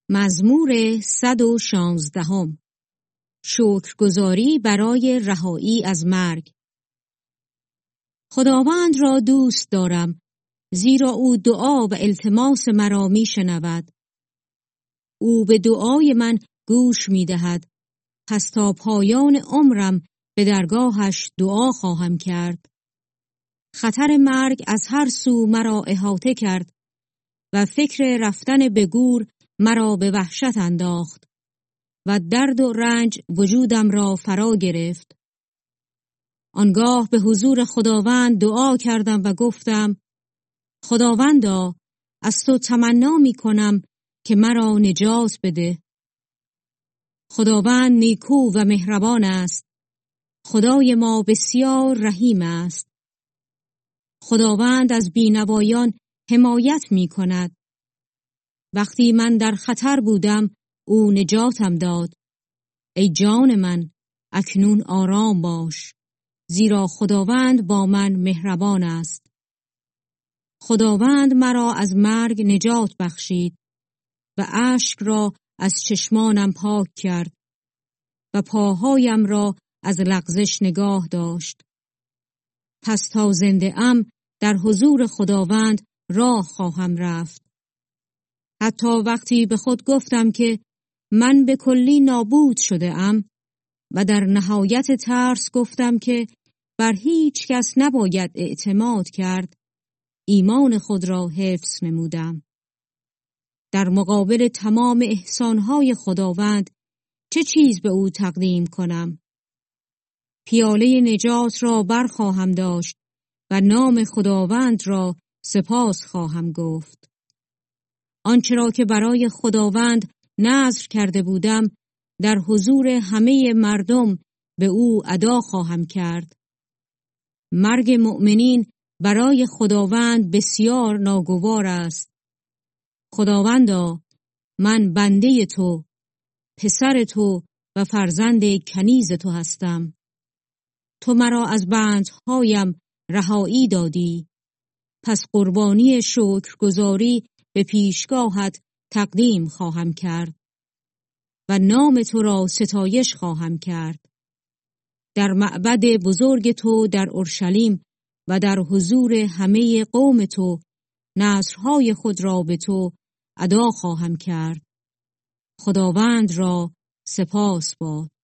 مزمور 116. شکرگزاری برای رهایی از مرگ. خداوند را دوست دارم، زیرا او دعا و التماس مرا می شنود. او به دعای من گوش می دهد، پس تا پایان عمرم به درگاهش دعا خواهم کرد. خطر مرگ از هر سو مرا احاطه کرد و فکر رفتن به گور مرا به وحشت انداخت و درد و رنج وجودم را فرا گرفت. آنگاه به حضور خداوند دعا کردم و گفتم: خداوندا، از تو تمنا می کنم که مرا نجات بده. خداوند نیکو و مهربان است، خدای ما بسیار رحیم است. خداوند از بینوایان حمایت می کند. وقتی من در خطر بودم، او نجاتم داد. ای جان من، اکنون آرام باش، زیرا خداوند با من مهربان است. خداوند مرا از مرگ نجات بخشید و اشک را از چشمانم پاک کرد و پاهایم را از لغزش نگاه داشت. پس تا زنده ام در حضور خداوند راه خواهم رفت. حتی وقتی به خود گفتم که من به کلی نابود شده ام و در نهایت ترس گفتم که بر هیچ کس نباید اعتماد کرد، ایمان خود را حفظ نمودم. در مقابل تمام احسانهای خداوند چه چیز به او تقدیم کنم؟ پیاله نجات را برخواهم داشت و نام خداوند را سپاس خواهم گفت. آنچه را که برای خداوند نذر کرده بودم در حضور همه مردم به او ادا خواهم کرد. مرگ مؤمنین برای خداوند بسیار ناگوار است. خداوندا، من بنده تو، پسر تو و فرزند کنیز تو هستم. تو مرا از بندهایم رهایی دادی، پس قربانی شکرگزاری به پیشگاهت تقدیم خواهم کرد و نام تو را ستایش خواهم کرد. در معبد بزرگ تو در اورشلیم و در حضور همه قوم تو نذرهای خود را به تو ادا خواهم کرد. خداوند را سپاس باد.